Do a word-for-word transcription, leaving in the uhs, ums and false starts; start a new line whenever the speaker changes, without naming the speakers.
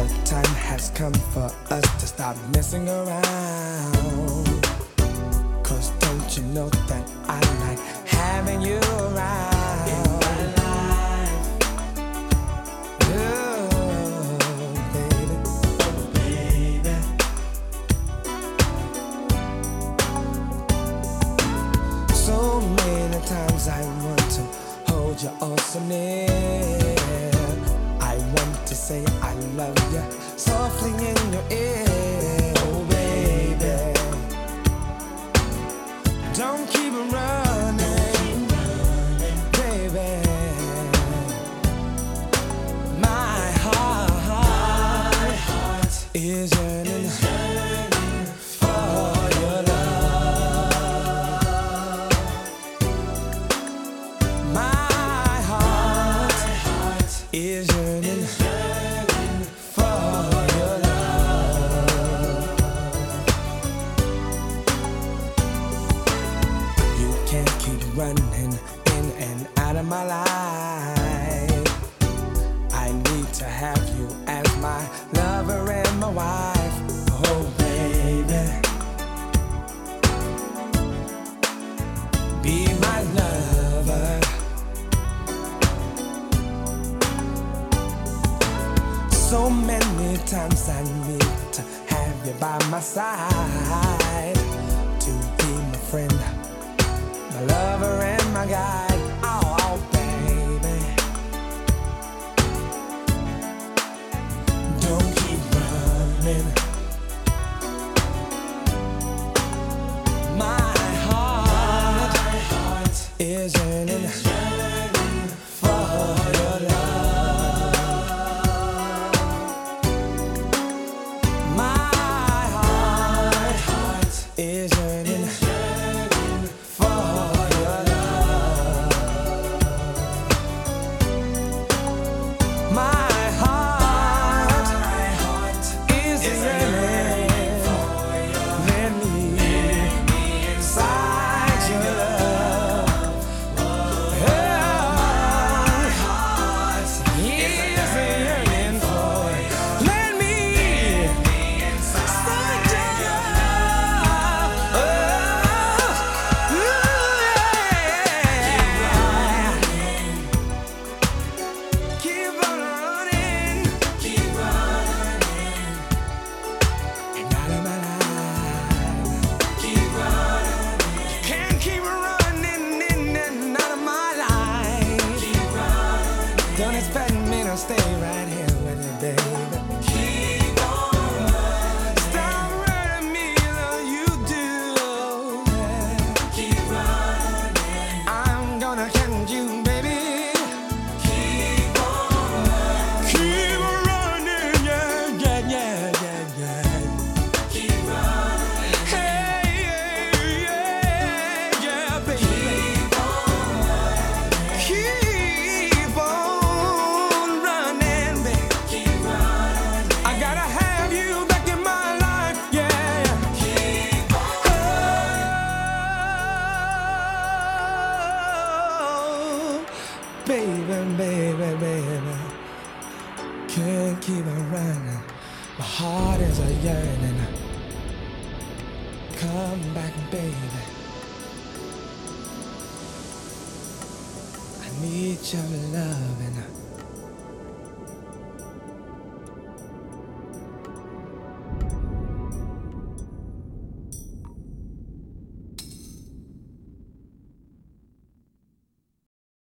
The time has come for us to stop messing around. Cause don't you know that I like having you around in my life. Oh, baby, oh, baby. So many times I want to hold you all so near. I want to say I love you softly in your ear. Oh, baby, don't keep running, baby. My heart is yearning for your love. My heart is yearning for your love. You can't keep running in and out of my life. I need to have you as my lover and my wife. Oh, baby, be my lover. So many times I need to have you by my side, to be my friend, my lover and my guide. Oh, oh, baby, don't keep running. My heart, my heart is yearning for your love. My heart is yearning for your love. My heart, my heart is yearning for your love. Let me inside your love. Oh, my heart is yearning for you. Let me inside your love. Oh, yeah. Keep on running, keep running, and out of my life. Keep running, can't keep running in and out of my life. Keep running, don't expect me to stay right here with you, baby. Keep on running, stop running me like you do. Keep running, I'm gonna catch you, baby. Keep on running, keep on running, yeah, yeah, yeah, yeah, yeah. Keep running, hey, yeah, yeah, yeah, baby. Keep on running, keep on running, baby. Keep running, I gotta have you back in my life, yeah. Keep on running, baby, baby, baby. Can't keep on running. My heart is a yearning. Come back, baby. I need your loving.